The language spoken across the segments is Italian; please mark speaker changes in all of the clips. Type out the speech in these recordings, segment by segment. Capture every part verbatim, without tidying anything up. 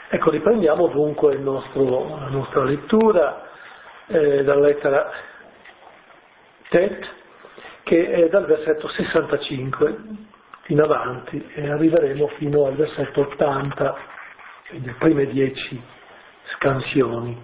Speaker 1: Ecco, riprendiamo dunque il nostro, la nostra lettura eh, dalla lettera Tet, che è dal versetto sessantacinque in avanti, e arriveremo fino al versetto ottanta, quindi le prime dieci scansioni.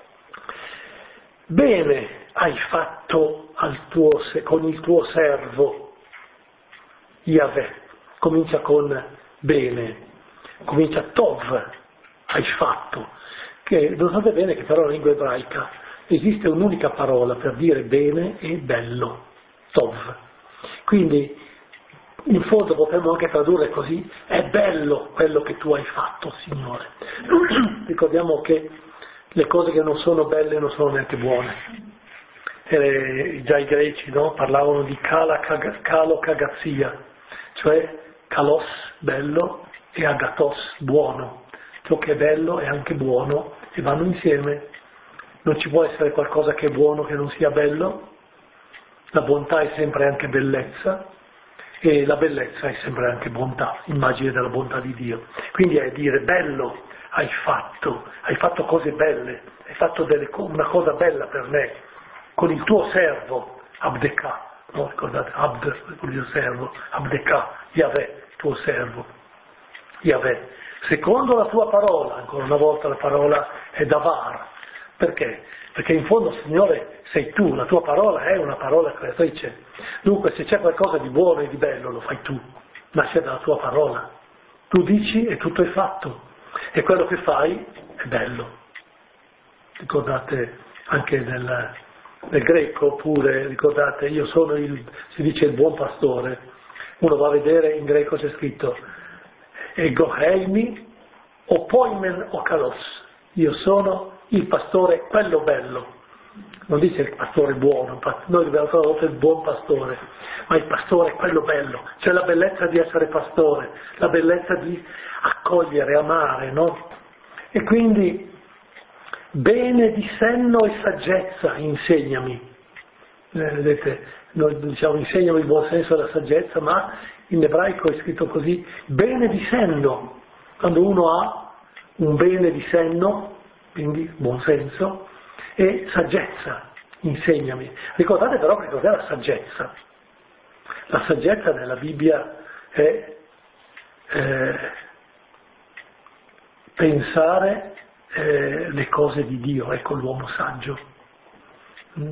Speaker 1: Bene hai fatto al tuo, con il tuo servo Yahweh, comincia con bene, comincia Tov, hai fatto, che notate bene che però nella lingua ebraica esiste un'unica parola per dire bene e bello, Tov. Quindi in fondo potremmo anche tradurre così: è bello quello che tu hai fatto, Signore. Ricordiamo che le cose che non sono belle non sono neanche buone. E già i greci, no, parlavano di kalokagazzia, cioè kalos, bello, e agatos, buono. Ciò che è bello è anche buono e vanno insieme. Non ci può essere qualcosa che è buono che non sia bello. La bontà è sempre anche bellezza e la bellezza è sempre anche bontà, immagine della bontà di Dio. Quindi è dire bello hai fatto, hai fatto cose belle, hai fatto delle, una cosa bella per me, con il tuo servo, Abdekah, no? Ricordate, Abd, il servo, Abdekah, Yahweh, tuo servo, Yahweh. Secondo la tua parola, ancora una volta la parola è Davar. Perché? Perché in fondo, Signore, sei tu, la tua parola è una parola creatrice. Dunque, se c'è qualcosa di buono e di bello, lo fai tu, nasce dalla tua parola. Tu dici e tutto è fatto. E quello che fai è bello. Ricordate anche nel, nel greco, oppure, ricordate, io sono il, si dice il buon pastore. Uno va a vedere, in greco c'è scritto Egoheimi o poimen o kalos. Io sono il pastore, quello bello. Non dice il pastore buono, noi dobbiamo tradurre il buon pastore, ma il pastore è quello bello. C'è la bellezza di essere pastore, la bellezza di accogliere, amare, no? E quindi bene di senno e saggezza insegnami. Eh, vedete, noi diciamo insegnami il buon senso e la saggezza, ma in ebraico è scritto così: bene di senno. Quando uno ha un bene di senno, quindi buon senso, e saggezza, insegnami. Ricordate però che cos'è la saggezza? La saggezza nella Bibbia è eh, pensare eh, le cose di Dio, ecco l'uomo saggio. Mm.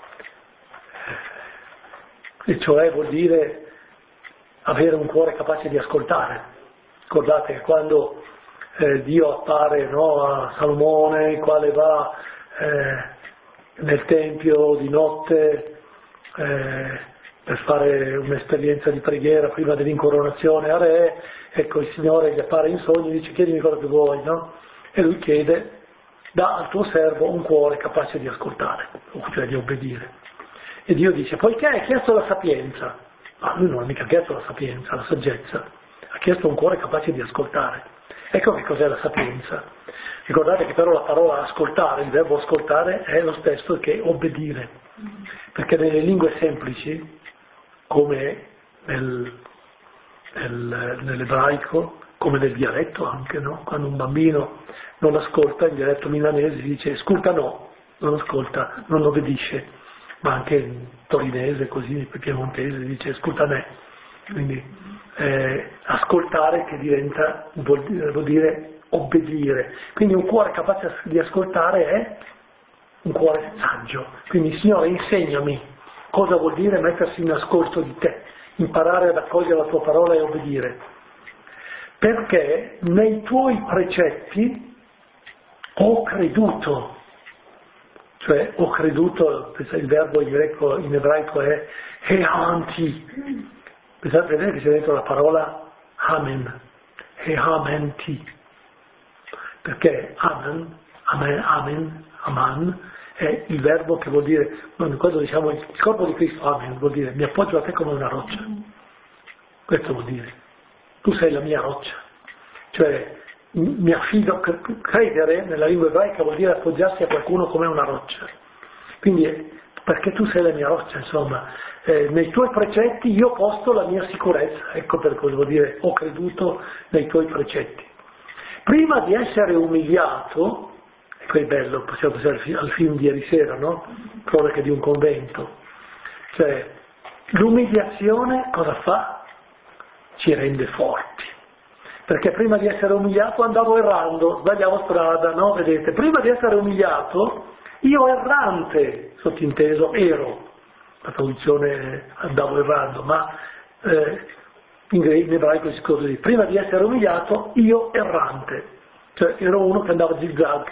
Speaker 1: E cioè vuol dire avere un cuore capace di ascoltare. Ricordate che quando eh, Dio appare, no, a Salomone, il quale va eh, nel Tempio di notte eh, per fare un'esperienza di preghiera prima dell'incoronazione a re, ecco il Signore gli appare in sogno e dice: chiedimi quello che vuoi, no? E lui chiede: dà al tuo servo un cuore capace di ascoltare, cioè di obbedire. E Dio dice: poiché hai chiesto la sapienza, ma lui non ha mica chiesto la sapienza, la saggezza, ha chiesto un cuore capace di ascoltare. Ecco che cos'è la sapienza. Ricordate che però la parola ascoltare, il verbo ascoltare, è lo stesso che obbedire, perché nelle lingue semplici, come nel, nel, nell'ebraico, come nel dialetto anche, no? Quando un bambino non ascolta, in dialetto milanese si dice ascolta no, non ascolta, non obbedisce, ma anche in torinese, così, piemontese, si dice ascolta me. Quindi eh, ascoltare che diventa, vuol dire, vuol dire obbedire. Quindi un cuore capace di ascoltare è un cuore saggio. Quindi Signore, insegnami cosa vuol dire mettersi in ascolto di te, imparare ad accogliere la tua parola e obbedire. Perché nei tuoi precetti ho creduto. Cioè ho creduto, il verbo in greco, in ebraico è heanti. Pensate vedere che c'è dentro la parola amen, heamenti, perché amen, amen, amen, aman, è il verbo che vuol dire, quando diciamo il corpo di Cristo, amen, vuol dire mi appoggio a te come una roccia. Questo vuol dire, tu sei la mia roccia. Cioè mi affido, credere nella lingua ebraica vuol dire appoggiarsi a qualcuno come una roccia. Quindi perché tu sei la mia roccia, insomma, eh, nei tuoi precetti io posto la mia sicurezza, ecco per cosa vuol dire ho creduto nei tuoi precetti. prima di essere umiliato, e qui è bello, possiamo pensare al film di ieri sera, no? Cronache di un convento, cioè l'umiliazione cosa fa? Ci rende forti, perché prima di essere umiliato andavo errando, sbagliavo strada, no? Vedete, prima di essere umiliato io errante, sottinteso, ero, la traduzione andavo errando, ma eh, in, in ebraico si scrive così, prima di essere umiliato io errante, cioè ero uno che andava zigzag.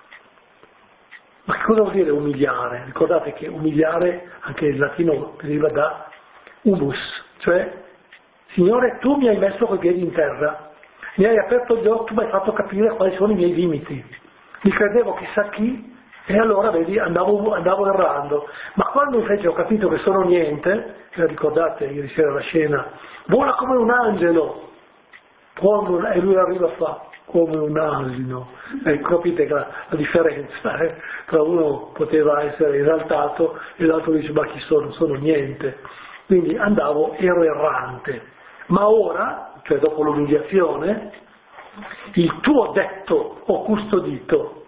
Speaker 1: Ma che cosa vuol dire umiliare? Ricordate che umiliare, anche in latino, deriva da humus, cioè Signore, tu mi hai messo coi piedi in terra, mi hai aperto gli occhi, mi hai fatto capire quali sono i miei limiti. Mi credevo chissà chi, e allora, vedi, andavo, andavo errando. Ma quando invece ho capito che sono niente, eh, ricordate ieri sera la scena, vola come un angelo, quando, e lui arriva a fa come un asino. Eh, capite la, la differenza, eh? Tra uno poteva essere esaltato e l'altro dice, ma chi sono? Sono niente. Quindi andavo, ero errante. Ma ora, cioè dopo l'umiliazione, il tuo detto ho custodito,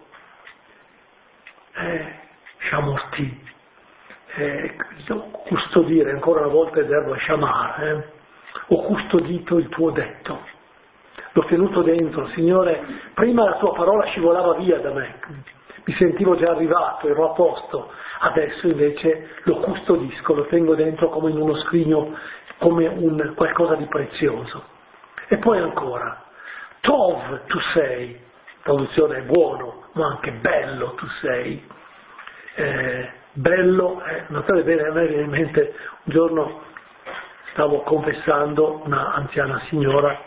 Speaker 1: eh, sciamorti, eh, custodire, ancora una volta il verbo è sciamare, eh. Ho custodito il tuo detto, l'ho tenuto dentro, Signore, prima la tua parola scivolava via da me, mi sentivo già arrivato, ero a posto, adesso invece lo custodisco, lo tengo dentro come in uno scrigno, come un qualcosa di prezioso. E poi ancora, Tov tu sei, traduzione è buono, ma anche bello tu sei. Eh, bello, eh, notate bene, a me viene in mente, un giorno stavo confessando una anziana signora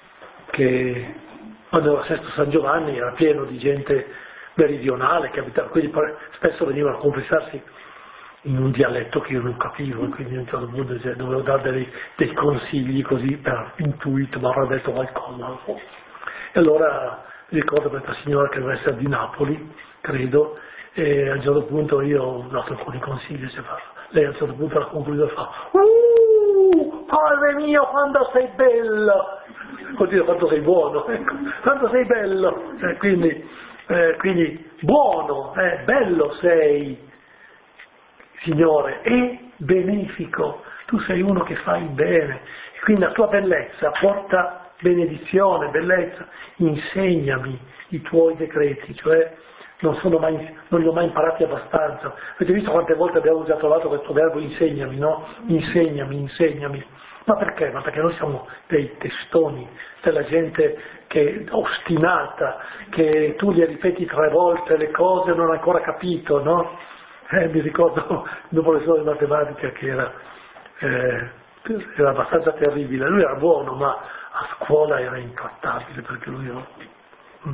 Speaker 1: che quando ero a Sesto San Giovanni era pieno di gente meridionale che abitava, quindi spesso venivano a confessarsi in un dialetto che io non capivo, e quindi a un certo punto dovevo dare dei, dei consigli così per intuito, ma avrà detto qualcosa. E allora ricordo questa signora che deve essere di Napoli, credo, e a un certo punto io ho dato alcuni consigli, se fa. Lei a un certo punto alla conclusione fa uh, padre mio quando sei bello, vuol dire quanto sei buono, ecco, quanto sei bello, eh, quindi, eh, quindi buono, eh, bello sei, Signore, e benefico, tu sei uno che fai bene, e quindi la tua bellezza porta benedizione, bellezza, insegnami i tuoi decreti, cioè non, sono mai, non li ho mai imparati abbastanza. Avete visto quante volte abbiamo già trovato questo verbo insegnami, no? Insegnami, insegnami. Ma perché? Ma perché noi siamo dei testoni, della gente che è ostinata, che tu gli ripeti tre volte le cose e non hai ancora capito, no? Eh, mi ricordo un professore di matematica che era, eh, era abbastanza terribile, lui era buono ma a scuola era intrattabile perché lui era... Mm.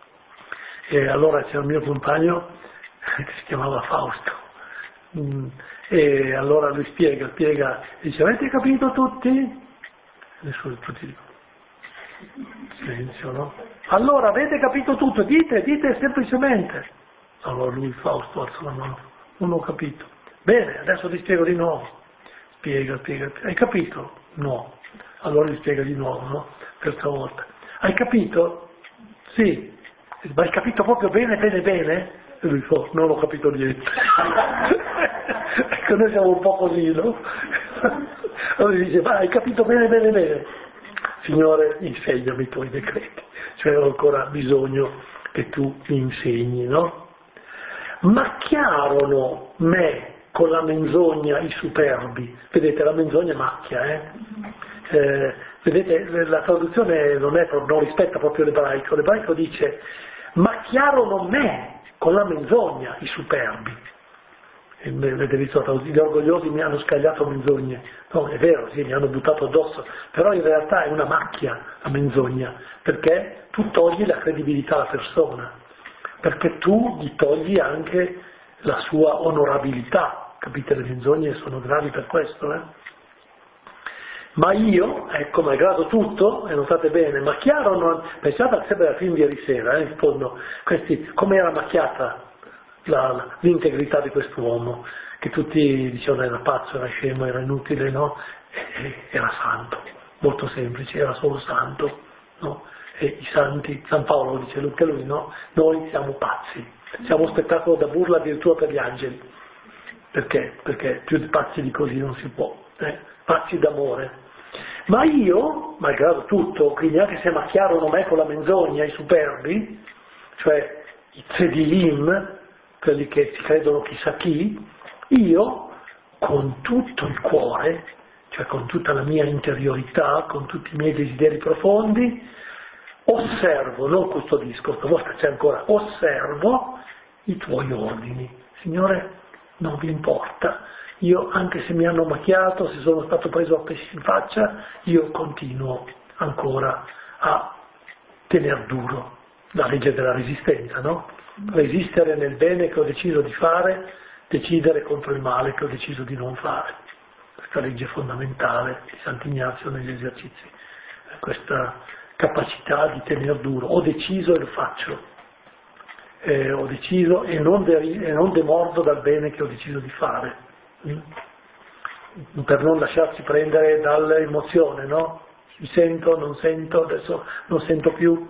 Speaker 1: E allora c'era un mio compagno che si chiamava Fausto, mm. E allora lui spiega, spiega, e dice avete capito tutti? Nessuno, tutti dicono silenzio, no? Allora avete capito tutto, dite, dite semplicemente. Allora lui Fausto alza la mano. Non ho capito. Bene, adesso ti spiego di nuovo. Spiega, spiega, spiega. Hai capito? No. Allora gli spiega di nuovo, no? Terza volta. Hai capito? Sì. Ma hai capito proprio bene, bene, bene? E lui fa, non ho capito niente. Ecco, noi siamo un po' così, no? Allora gli dice, ma hai capito bene, bene, bene? Signore, insegnami i tuoi decreti. Cioè ho ancora bisogno che tu mi insegni, no? Macchiarono me con la menzogna i superbi, vedete la menzogna macchia, eh? Eh, vedete la traduzione non, è, non rispetta proprio l'ebraico, l'ebraico dice macchiarono me con la menzogna i superbi, e, avete visto gli orgogliosi mi hanno scagliato menzogne, no è vero, sì, mi hanno buttato addosso, però in realtà è una macchia la menzogna, perché tu togli la credibilità alla persona, perché tu gli togli anche la sua onorabilità, capite? Le menzogne sono gravi per questo, eh? Ma io, ecco, malgrado tutto, e notate bene, macchiarono, pensate sempre al film di ieri sera, eh, in fondo, questi, come era macchiata la, la, l'integrità di quest'uomo, che tutti dicevano era pazzo, era scemo, era inutile, no? E, era santo, molto semplice, era solo santo, no? e i santi, San Paolo dice anche lui, no? Noi siamo pazzi, siamo spettacolo da burla addirittura per gli angeli. Perché? Perché più di pazzi di così non si può, eh? Pazzi d'amore. Ma io, malgrado tutto, quindi anche se macchiarono me con la menzogna, i superbi, cioè i tzedilim, quelli che si credono chissà chi, io con tutto il cuore, cioè con tutta la mia interiorità, con tutti i miei desideri profondi, osservo, non custodisco, stavolta c'è ancora, osservo i tuoi ordini. Signore, non vi importa, io anche se mi hanno macchiato, se sono stato preso a pesci in faccia, io continuo ancora a tener duro la legge della resistenza, no? Resistere nel bene che ho deciso di fare, decidere contro il male che ho deciso di non fare. Questa legge fondamentale di Sant'Ignazio negli esercizi, questa capacità di tener duro. Ho deciso e lo faccio. Eh, ho deciso e non, de- e non demordo dal bene che ho deciso di fare, mm? Per non lasciarsi prendere dall'emozione, no? Mi sento, non sento, adesso non sento più.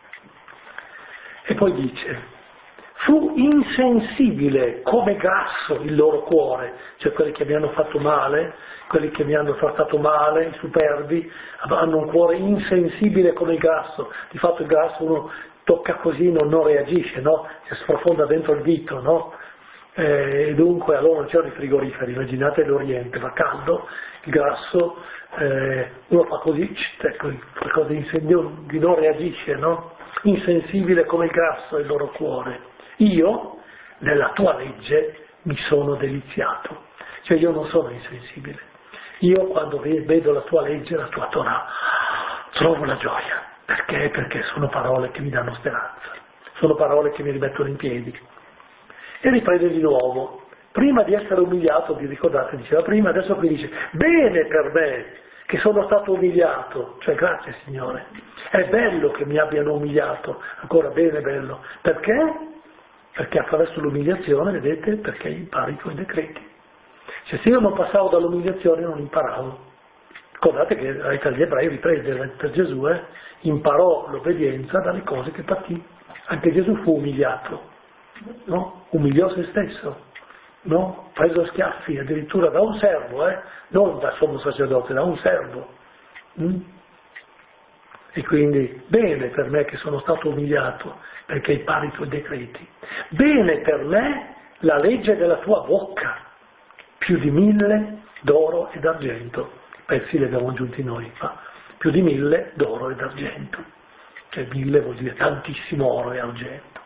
Speaker 1: E poi dice, fu insensibile come grasso il loro cuore, cioè quelli che mi hanno fatto male, quelli che mi hanno trattato male, i superbi, hanno un cuore insensibile come il grasso. Di fatto il grasso uno tocca così, non, non reagisce, no? Si sprofonda dentro il dito, no? Eh, e dunque allora non c'erano i frigoriferi, immaginate l'Oriente, fa caldo, il grasso, eh, uno fa così, ecco, qualcosa di, di non reagisce, no? Insensibile come il grasso è il loro cuore. Io, nella tua legge, mi sono deliziato, cioè io non sono insensibile. Io quando vedo la tua legge, la tua Torah, trovo la gioia. Perché? Perché sono parole che mi danno speranza, sono parole che mi rimettono in piedi. E riprende di nuovo, prima di essere umiliato, vi ricordate, diceva prima, adesso qui dice, bene per me che sono stato umiliato, cioè grazie Signore, è bello che mi abbiano umiliato, ancora bene, bello, perché? Perché attraverso l'umiliazione, vedete, perché impari i tuoi decreti. Cioè se io non passavo dall'umiliazione non imparavo. Ricordate che la lettera agli ebrei riprende per Gesù, eh, imparò l'obbedienza dalle cose che patì. Anche Gesù fu umiliato, no? Umiliò se stesso, no? Preso a schiaffi addirittura da un servo, eh? Non da sommo sacerdote, da un servo. Mm? E quindi bene per me che sono stato umiliato perché impari i tuoi decreti. Bene per me la legge della tua bocca, più di mille d'oro e d'argento. Pezzi li abbiamo aggiunti noi, ma più di mille d'oro e d'argento, cioè mille vuol dire tantissimo oro e argento.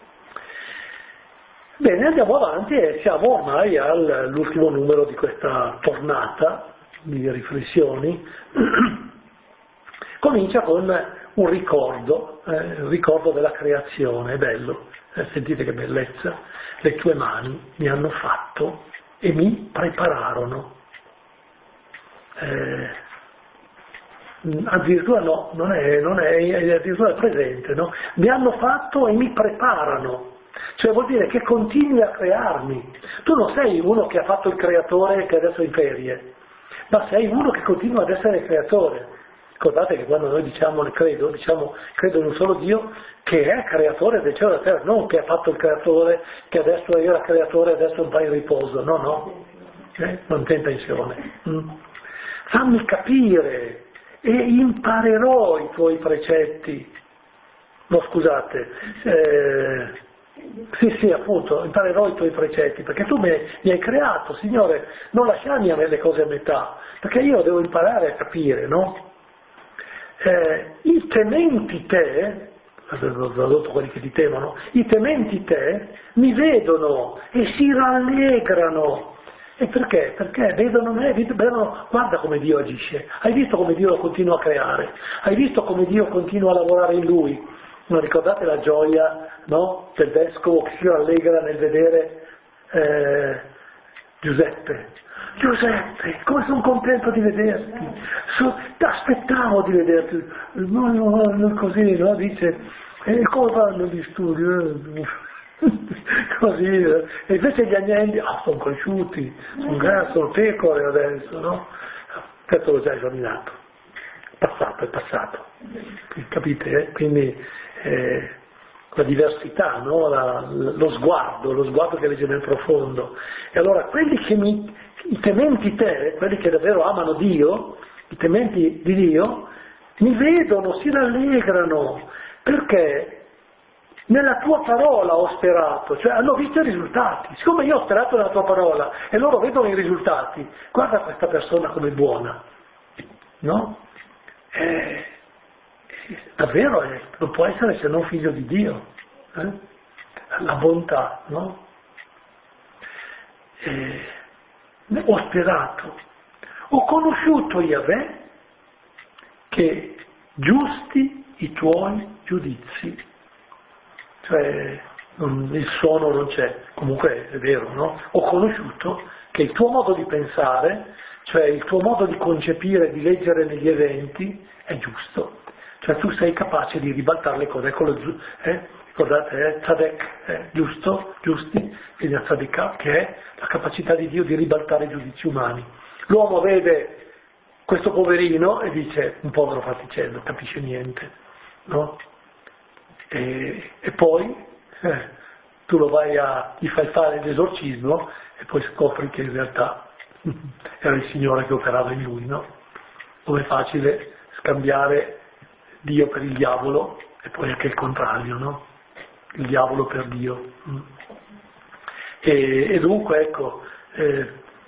Speaker 1: Bene, andiamo avanti e siamo ormai all'ultimo numero di questa tornata di riflessioni. Comincia con un ricordo, eh, il ricordo della creazione, è bello, eh, sentite che bellezza, le tue mani mi hanno fatto e mi prepararono. Eh, addirittura no, non è, non è, è addirittura presente, no? Mi hanno fatto e mi preparano, cioè vuol dire che continui a crearmi. Tu non sei uno che ha fatto il creatore e che adesso è in ferie, ma sei uno che continua ad essere creatore. Ricordate che quando noi diciamo credo, diciamo credo in un solo Dio che è creatore del cielo e della terra, non che ha fatto il creatore, che adesso era creatore e adesso va in riposo, no, no, eh? Non c'è intenzione. Mm. Fammi capire e imparerò i tuoi precetti. No, scusate, eh, sì, sì, appunto, imparerò i tuoi precetti, perché tu mi, mi hai creato, Signore, non lasciarmi a me le cose a metà, perché io devo imparare a capire, no? Eh, I tementi te, ho tradotto quelli che ti temono, i tementi te mi vedono e si rallegrano. E perché? Perché vedono me, vedono, guarda come Dio agisce, hai visto come Dio continua a creare, hai visto come Dio continua a lavorare in lui. Non ricordate la gioia, no, del vescovo che si rallegra nel vedere eh, Giuseppe? Giuseppe, come sono contento di vederti, so, aspettavo di vederti, no, no, no, così, no, dice, e come vanno gli studi? Così, eh. E invece gli agnelli, ah, sono cresciuti, sono grassi, sono pecore adesso, no? Questo l'ho già esaminato. passato, è passato. Capite? Eh? Quindi eh, la diversità, no? la, lo sguardo, lo sguardo che legge nel profondo. E allora quelli che mi, i tementi te, quelli che davvero amano Dio, i tementi di Dio, mi vedono, si rallegrano, perché nella tua parola ho sperato, cioè hanno visto i risultati. Siccome io ho sperato nella tua parola e loro vedono i risultati, guarda questa persona come buona, no? Eh, davvero eh, non può essere se non figlio di Dio, eh? La bontà, no? Eh, ho sperato, ho conosciuto Yahweh che giusti i tuoi giudizi, cioè non, il suono non c'è, comunque è vero, no? Ho conosciuto che il tuo modo di pensare, cioè il tuo modo di concepire, di leggere negli eventi è giusto, cioè tu sei capace di ribaltare le cose, con lo giu- eh? Ricordate, eh? Tzadek, eh? giusto, giusti, quindi a Tzadikah, che è la capacità di Dio di ribaltare i giudizi umani. L'uomo vede questo poverino e dice, un povero faticello, capisce niente, no? E, e poi eh, tu lo vai a, gli fai fare l'esorcismo e poi scopri che in realtà era il Signore che operava in lui, no? Dove è facile scambiare Dio per il diavolo e poi anche il contrario, no? Il diavolo per Dio. E, e dunque ecco, eh,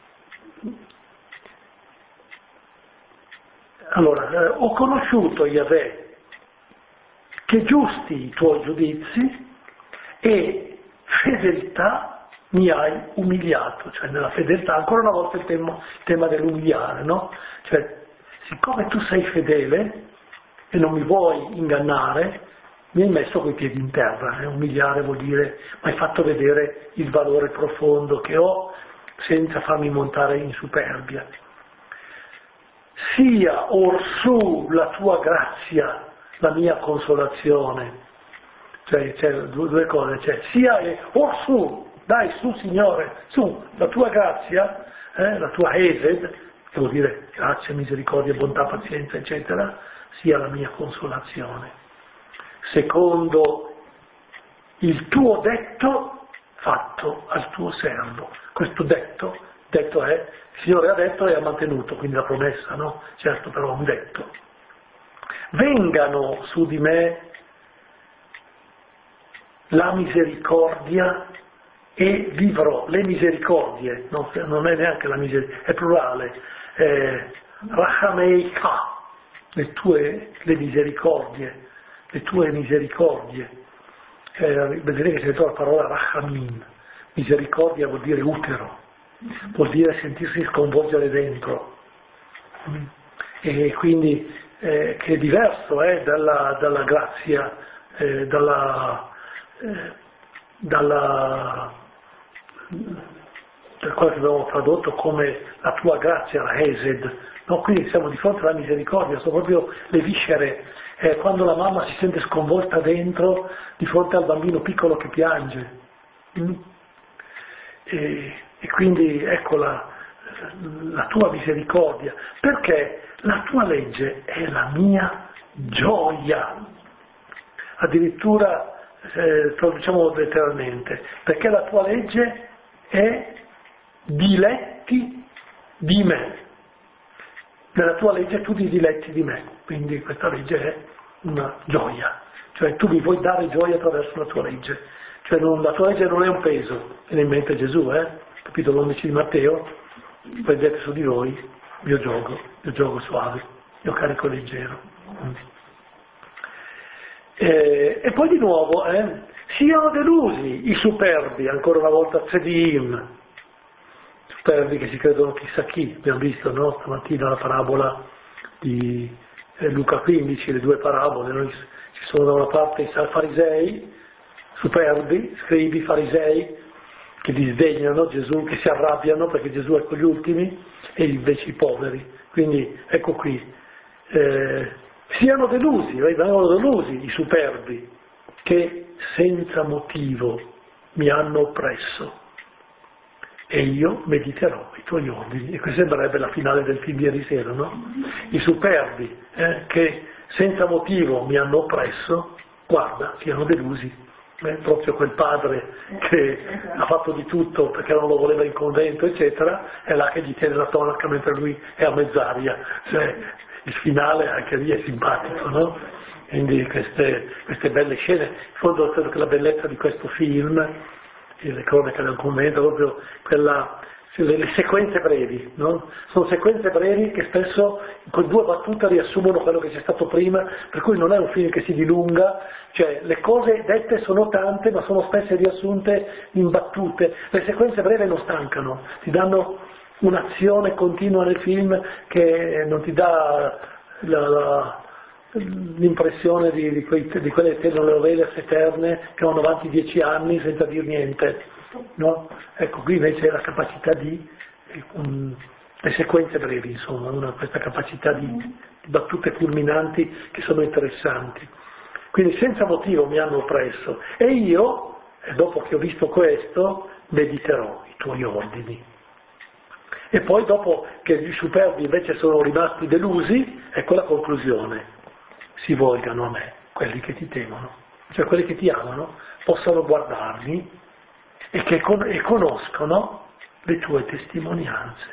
Speaker 1: allora, eh, ho conosciuto Yahweh che giusti i tuoi giudizi e fedeltà mi hai umiliato, cioè nella fedeltà, ancora una volta il tema, il tema dell'umiliare, no? Cioè, siccome tu sei fedele e non mi vuoi ingannare, mi hai messo coi piedi in terra, eh? Umiliare vuol dire, mi hai fatto vedere il valore profondo che ho senza farmi montare in superbia. Sia orsù la tua grazia, la mia consolazione, cioè c'è due, due cose, cioè sia e orsù, dai su Signore, su, la tua grazia, eh, la tua esed, che vuol dire grazia, misericordia, bontà, pazienza, eccetera, sia la mia consolazione. Secondo il tuo detto fatto al tuo servo. Questo detto, detto è, il Signore ha detto e ha mantenuto, quindi la promessa, no? Certo, però un detto. Vengano su di me la misericordia e vivrò, le misericordie, no, non è neanche la misericordia, è plurale, eh, Rachameika, le tue le misericordie, le tue misericordie, eh, vedete che si trova la parola Rachamim, misericordia vuol dire utero, vuol dire sentirsi sconvolgere dentro, e quindi eh, che è diverso eh, dalla, dalla grazia, eh, dalla, eh, dalla, per quello che abbiamo tradotto come la tua grazia, la Hesed, no? Quindi siamo di fronte alla misericordia, sono proprio le viscere, eh, quando la mamma si sente sconvolta dentro di fronte al bambino piccolo che piange. Mm? E, e quindi ecco la, la tua misericordia, perché la tua legge è la mia gioia, addirittura eh, traduciamo letteralmente, perché la tua legge è diletti di me, nella tua legge tu ti diletti di me, quindi questa legge è una gioia, cioè tu mi vuoi dare gioia attraverso la tua legge, cioè non, la tua legge non è un peso, viene in mente Gesù, eh? Capitolo undici di Matteo, prendete su di voi il mio gioco, il mio gioco suave, il mio carico leggero. Mm. E, e poi di nuovo, eh, siano delusi i superbi, ancora una volta Tzedim, superbi che si credono chissà chi, abbiamo visto, no? Stamattina la parabola di eh, Luca quindici, le due parabole, no? Ci sono da una parte i farisei, superbi, scribi, farisei, che disdegnano Gesù, che si arrabbiano perché Gesù è con gli ultimi, e invece i poveri. Quindi ecco qui, eh, siano delusi, vengono delusi i superbi, che senza motivo mi hanno oppresso. e io mediterò i tuoi ordini. E questa sembrerebbe la finale del film di ieri sera, no? I superbi eh, che senza motivo mi hanno oppresso, guarda, siano delusi. Eh, proprio quel padre che ha fatto di tutto perché non lo voleva in convento, eccetera, è là che gli tiene la tonaca mentre lui è a mezz'aria. Cioè, il finale anche lì è simpatico, no? Quindi queste, queste belle scene, in fondo credo che la bellezza di questo film, le cronache del convento, proprio quella, le, le sequenze brevi, no? Sono sequenze brevi che spesso con due battute riassumono quello che c'è stato prima, per cui non è un film che si dilunga, cioè le cose dette sono tante ma sono spesso riassunte in battute. Le sequenze brevi non stancano, ti danno un'azione continua nel film che non ti dà la, la, l'impressione di, di, quei, di quelle telenovelas eterne che vanno avanti dieci anni senza dir niente, no? Ecco, qui invece la capacità di um, le sequenze brevi, insomma, una, questa capacità di, di battute culminanti che sono interessanti. Quindi senza motivo mi hanno oppresso e io, dopo che ho visto questo, mediterò i tuoi ordini. E poi dopo che i superbi invece sono rimasti delusi, ecco la conclusione: si volgano a me quelli che ti temono, cioè quelli che ti amano possano guardarmi e che con- e conoscono le tue testimonianze.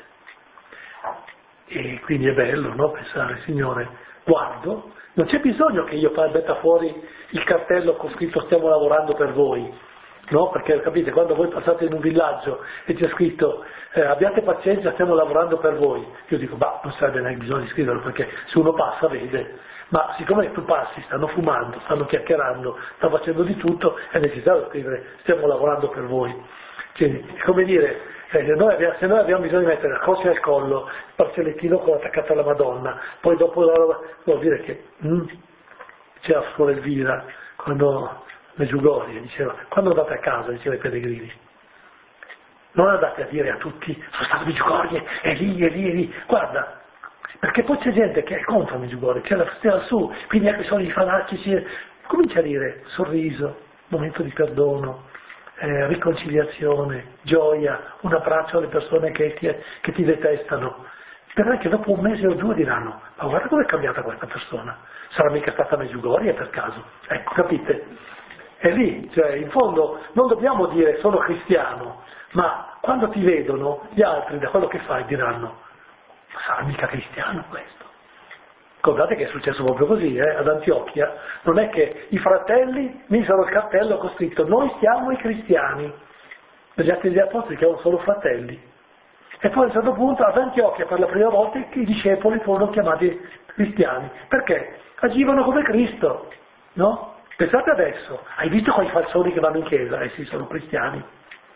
Speaker 1: E quindi è bello, no? Pensare, Signore, guardo, non c'è bisogno che io metta fuori il cartello con scritto stiamo lavorando per voi, no? Perché capite, quando voi passate in un villaggio e c'è scritto eh, abbiate pazienza, stiamo lavorando per voi, io dico, bah, non sarebbe neanche bisogno di scriverlo, perché se uno passa vede, ma siccome tu passi, stanno fumando, stanno chiacchierando, stanno facendo di tutto, è necessario scrivere stiamo lavorando per voi. Cioè, è come dire, eh, se, noi abbiamo, se noi abbiamo bisogno di mettere la croce al collo, il parcellettino con attaccato alla Madonna, poi dopo la roba, vuol dire che mm, c'era scuola Elvira, quando Meggiugorie diceva, quando andate a casa, diceva ai pellegrini, non andate a dire a tutti, sono stato a Meggiugorie, è lì, è lì, è lì, guarda, perché poi c'è gente che è contro Meggiugorie, c'è la festa lassù, quindi anche sono i fanatici, comincia a dire sorriso, momento di perdono, eh, riconciliazione, gioia, un abbraccio alle persone che ti, che ti detestano, però che dopo un mese o due diranno, ma guarda come è cambiata questa persona, sarà mica stata a Meggiugorie per caso, ecco, capite? È lì, cioè in fondo non dobbiamo dire sono cristiano, ma quando ti vedono gli altri da quello che fai diranno, ma sarà mica cristiano questo. Ricordate che è successo proprio così, eh? Ad Antiochia, non è che i fratelli misero il cartello con scritto noi siamo i cristiani, per gli altri degli apostoli che erano solo fratelli. E poi a un certo punto ad Antiochia per la prima volta i discepoli furono chiamati cristiani, perché agivano come Cristo, no? Pensate adesso, hai visto quei falsoni che vanno in chiesa? Eh sì, sono cristiani.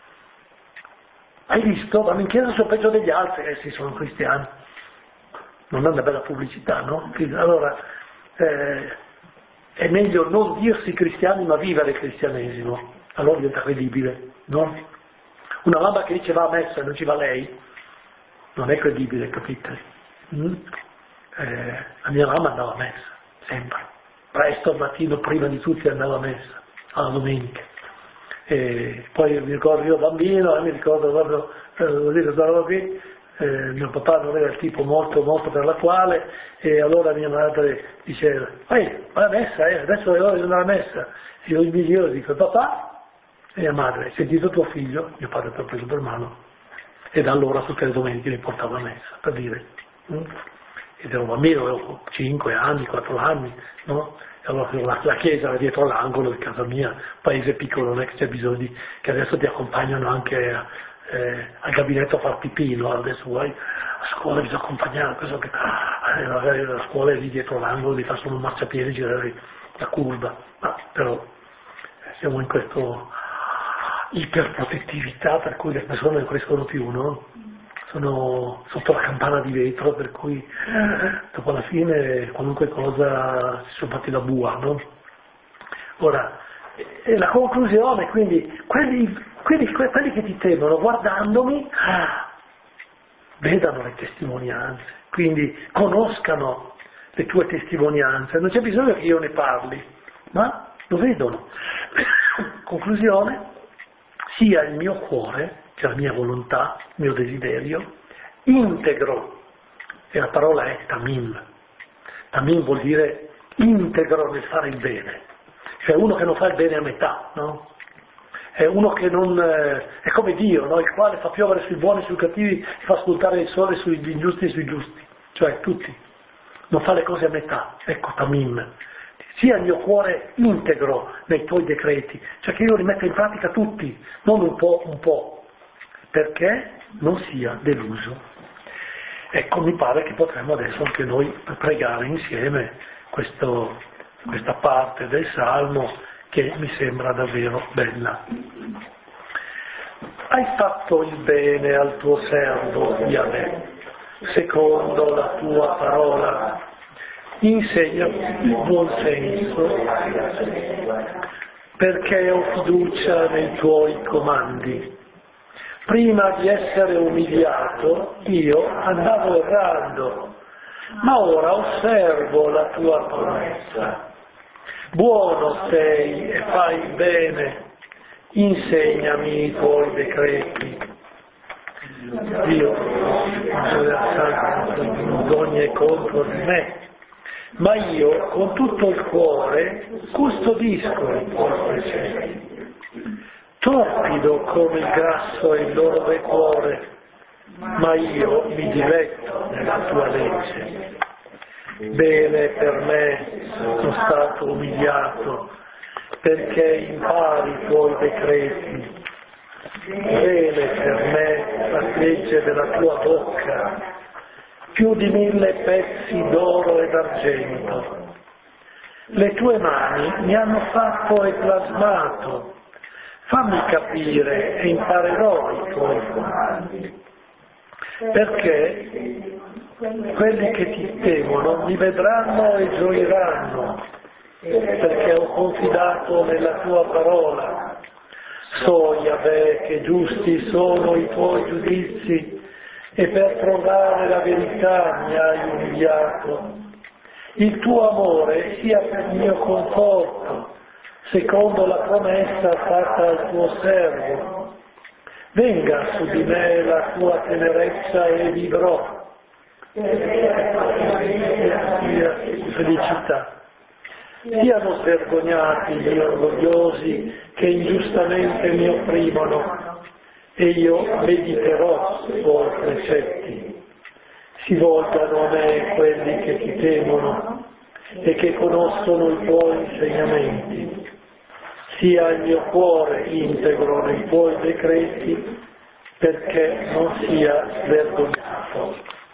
Speaker 1: Hai visto? Vanno in chiesa sul peggio degli altri? Eh sì, sono cristiani. Non è una bella pubblicità, no? Allora, eh, è meglio non dirsi cristiani ma vivere il cristianesimo, allora diventa credibile, no? Una mamma che dice va a messa e non ci va lei, non è credibile, capite? Mm? Eh, la mia mamma andava a messa, sempre. Presto al mattino, prima di tutti andavo a messa, alla domenica. E poi mi ricordo io bambino, eh, mi ricordo quando eh, stavo qui, eh, mio papà non era il tipo molto molto per la quale, e allora mia madre diceva, vai, vai a messa, eh, adesso è ora di andare a messa. E io mi giro e dico, papà, e mia madre, hai sentito tuo figlio? Mio padre ti ha preso per mano. E da allora tutte le domeniche mi portava a messa, per dire. Mm? Ed ero bambino, avevo cinque anni, quattro anni, no? E allora la, la chiesa era dietro all'angolo di casa mia, paese piccolo, non è che c'è bisogno di, che adesso ti accompagnano anche a, eh, al gabinetto a far pipì, no? Adesso vuoi, a scuola bisogna accompagnare, questo che, eh, magari la scuola è lì dietro l'angolo, ti fa solo un marciapiede girare la curva, ma però eh, siamo in questo iperprotettività per cui le persone non crescono più, no? Sono sotto la campana di vetro, per cui dopo alla fine qualunque cosa si sono fatti la bua, no? Ora, e la conclusione, quindi, quelli, quelli, quelli che ti temono, guardandomi, ah, vedano le testimonianze, quindi conoscano le tue testimonianze, non c'è bisogno che io ne parli, ma lo vedono. Conclusione, sia il mio cuore che è la mia volontà, il mio desiderio, integro, e la parola è tamim. Tamim vuol dire integro nel fare il bene, cioè uno che non fa il bene a metà, no? È uno che non, eh, è come Dio, no? Il quale fa piovere sui buoni e sui cattivi, fa spuntare il sole sugli ingiusti e sui giusti, cioè tutti, non fa le cose a metà, ecco tamim. Sia il mio cuore integro nei tuoi decreti, cioè che io li metta in pratica tutti, non un po' un po', perché non sia deluso. Ecco, mi pare che potremmo adesso anche noi pregare insieme questo, questa parte del Salmo che mi sembra davvero bella. Hai fatto il bene al tuo servo, Yahweh, secondo la tua parola. Insegnami il buon senso, perché ho fiducia nei tuoi comandi. Prima di essere umiliato io andavo errando, ma ora osservo la tua promessa. Buono sei e fai bene, insegnami i tuoi decreti. Dio, vergogna contro di me, ma io con tutto il cuore custodisco i tuoi precetti. Torpido come il grasso è il loro cuore, ma io mi diletto nella tua legge. Bene per me sono stato umiliato, perché impari i tuoi decreti. Bene per me la legge della tua bocca, più di mille pezzi d'oro e d'argento. Le tue mani mi hanno fatto e plasmato, fammi capire e imparerò i tuoi comandi, perché quelli che ti temono mi vedranno e gioiranno, perché ho confidato nella tua parola. So, Yahweh, che giusti sono i tuoi giudizi, e per trovare la verità mi hai umiliato. Il tuo amore sia per mio conforto, secondo la promessa fatta al tuo servo. Venga su di me la tua tenerezza e vivrò. Felicità. Siano svergognati gli orgogliosi che ingiustamente mi opprimono, e io mediterò i tuoi precetti. Si volgano a me quelli che ti temono e che conoscono i tuoi insegnamenti. Sia il mio cuore integro nei tuoi decreti, perché non sia svergognato.